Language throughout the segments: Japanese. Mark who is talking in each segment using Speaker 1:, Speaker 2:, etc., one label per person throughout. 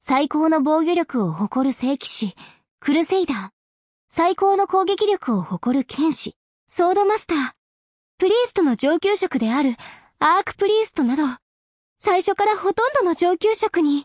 Speaker 1: 最高の防御力を誇る聖騎士、クルセイダー、最高の攻撃力を誇る剣士、ソードマスター、プリーストの上級職であるアークプリーストなど、最初からほとんどの上級職に。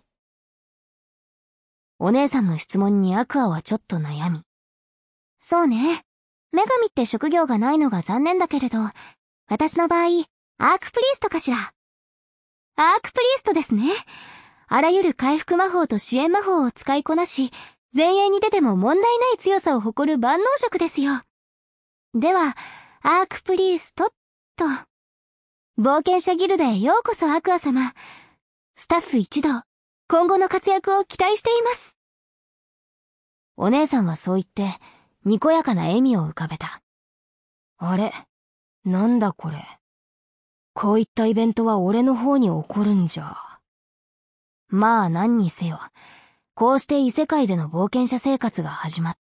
Speaker 1: お姉さんの質問にアクアはちょっと悩み。そうね。女神って職業がないのが残念だけれど、私の場合、アークプリーストかしら。アークプリーストですね。あらゆる回復魔法と支援魔法を使いこなし、前衛に出ても問題ない強さを誇る万能職ですよ。では、アークプリースト、と。冒険者ギルドへようこそアクア様。スタッフ一同、今後の活躍を期待しています。お姉さんはそう言って、にこやかな笑みを浮かべた。あれ、なんだこれ。こういったイベントは俺の方に起こるんじゃ。まあ何にせよ、こうして異世界での冒険者生活が始まった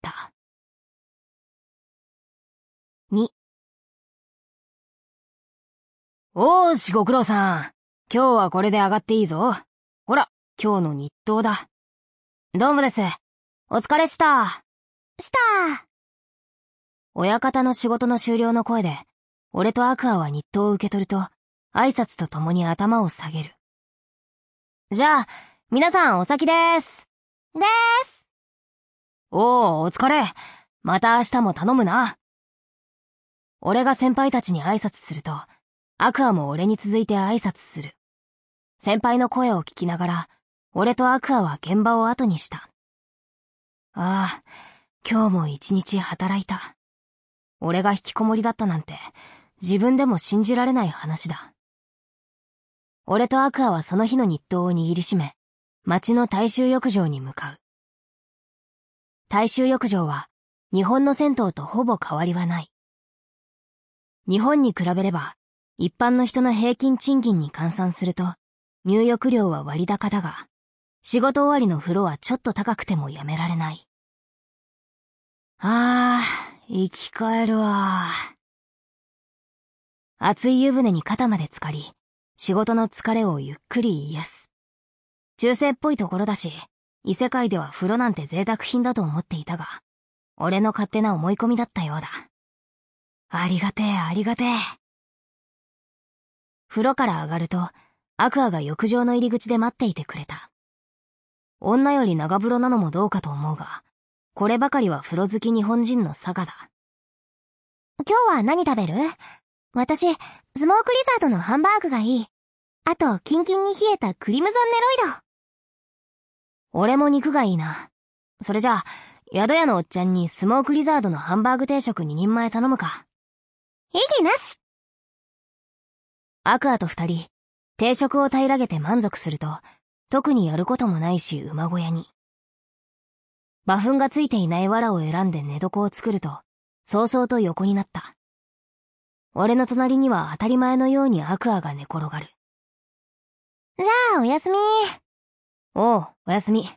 Speaker 1: 。2。おーし、ご苦労さん。今日はこれで上がっていいぞ。ほら、今日の日当だ。どうもです。お疲れした。親方の仕事の終了の声で、俺とアクアは日当を受け取ると、挨拶とともに頭を下げる。じゃあ、皆さんお先でーす。お疲れ。また明日も頼むな。俺が先輩たちに挨拶すると、アクアも俺に続いて挨拶する。先輩の声を聞きながら、俺とアクアは現場を後にした。ああ、今日も一日働いた。俺が引きこもりだったなんて、自分でも信じられない話だ。俺とアクアはその日の日当を握りしめ、町の大衆浴場に向かう。大衆浴場は、日本の銭湯とほぼ変わりはない。日本に比べれば、一般の人の平均賃金に換算すると、入浴料は割高だが、仕事終わりの風呂はちょっと高くてもやめられない。生き返るわ。熱い湯船に肩まで浸かり、仕事の疲れをゆっくり癒す。中世っぽいところだし、異世界では風呂なんて贅沢品だと思っていたが、俺の勝手な思い込みだったようだ。ありがてえありがてえ。風呂から上がると、アクアが浴場の入り口で待っていてくれた。女より長風呂なのもどうかと思うが、こればかりは風呂好き日本人の差がだ。今日は何食べる？私、スモークリザードのハンバーグがいい。あと、キンキンに冷えたクリムゾンネロイド。俺も肉がいいな。それじゃあ、宿屋のおっちゃんにスモークリザードのハンバーグ定食2人前頼むか。異議なし。アクアと二人、定食を平らげて満足すると、特にやることもないし馬小屋に。馬糞がついていない藁を選んで寝床を作ると、早々と横になった。俺の隣には当たり前のようにアクアが寝転がる。じゃあ、おやすみ。おう、おやすみ。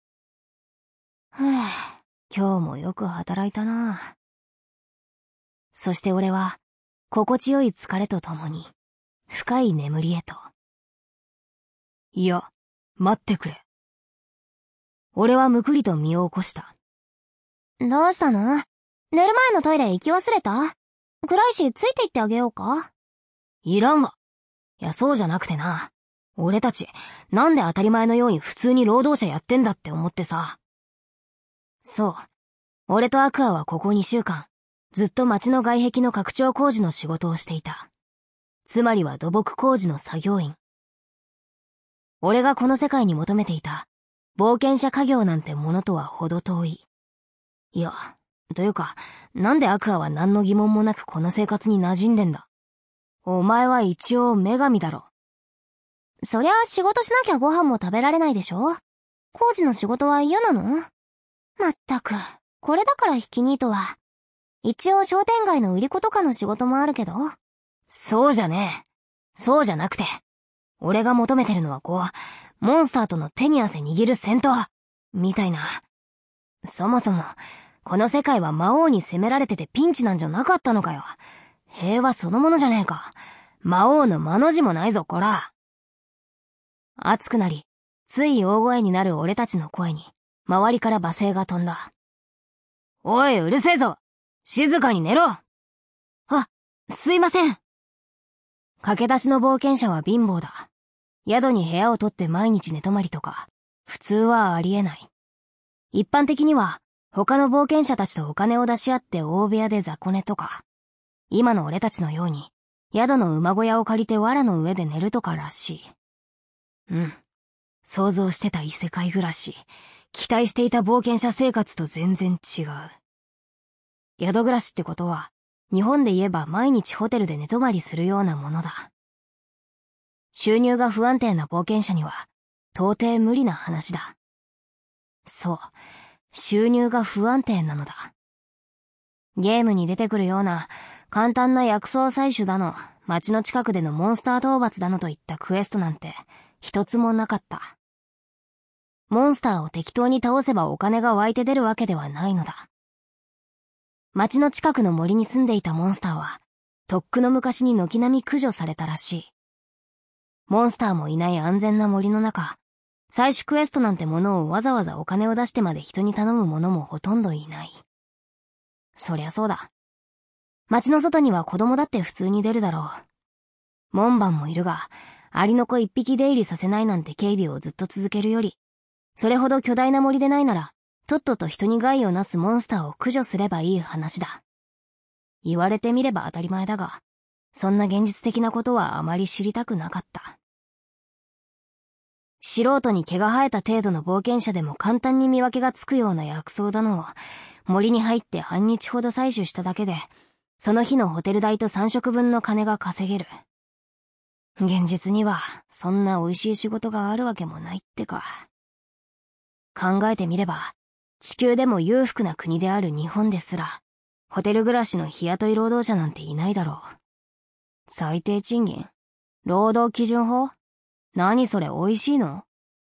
Speaker 1: 今日もよく働いたな。そして俺は、心地よい疲れとともに、深い眠りへと。いや、待ってくれ。俺はむくりと身を起こした。どうしたの？寝る前のトイレ行き忘れた？暗いしついて行ってあげようか？いらんわ。いや、そうじゃなくてな。俺たち、なんで当たり前のように普通に労働者やってんだって思ってさ。そう。俺とアクアはここ2週間、ずっと町の外壁の拡張工事の仕事をしていた。つまりは土木工事の作業員。俺がこの世界に求めていた、冒険者家業なんてものとは程遠い。いや、というか、なんでアクアは何の疑問もなくこの生活に馴染んでんだ。お前は一応女神だろ。そりゃ仕事しなきゃご飯も食べられないでしょ？工事の仕事は嫌なの？まったく、これだから引きニートは。一応商店街の売り子とかの仕事もあるけど。そうじゃねえ。そうじゃなくて。俺が求めてるのはモンスターとの手に汗握る戦闘みたいな。そもそも、この世界は魔王に攻められててピンチなんじゃなかったのかよ。平和そのものじゃねえか。魔王の魔の字もないぞ、こら。熱くなり、 つい大声になる俺たちの声に、周りから罵声が飛んだ。おい、うるせえぞ！静かに寝ろ！
Speaker 2: すいません。
Speaker 1: 駆け出しの冒険者は貧乏だ。宿に部屋を取って毎日寝泊まりとか、普通はありえない。一般的には、他の冒険者たちとお金を出し合って大部屋で雑魚寝とか、今の俺たちのように、宿の馬小屋を借りて藁の上で寝るとからしい。想像してた異世界暮らし、期待していた冒険者生活と全然違う。宿暮らしってことは、日本で言えば毎日ホテルで寝泊まりするようなものだ。収入が不安定な冒険者には、到底無理な話だ。そう、収入が不安定なのだ。ゲームに出てくるような簡単な薬草採取だの、街の近くでのモンスター討伐だのといったクエストなんて一つもなかった。モンスターを適当に倒せばお金が湧いて出るわけではないのだ。街の近くの森に住んでいたモンスターは、とっくの昔に軒並み駆除されたらしい。モンスターもいない安全な森の中、採取クエストなんてものをわざわざお金を出してまで人に頼む者もほとんどいない。そりゃそうだ。街の外には子供だって普通に出るだろう。門番もいるが、アリの子一匹出入りさせないなんて警備をずっと続けるより、それほど巨大な森でないなら、とっとと人に害をなすモンスターを駆除すればいい話だ。言われてみれば当たり前だが、そんな現実的なことはあまり知りたくなかった。素人に毛が生えた程度の冒険者でも簡単に見分けがつくような薬草だのを、森に入って半日ほど採取しただけで、その日のホテル代と3食分の金が稼げる。現実には、そんな美味しい仕事があるわけもないってか。考えてみれば、地球でも裕福な国である日本ですら、ホテル暮らしの日雇い労働者なんていないだろう。最低賃金？労働基準法？何それ美味しいの？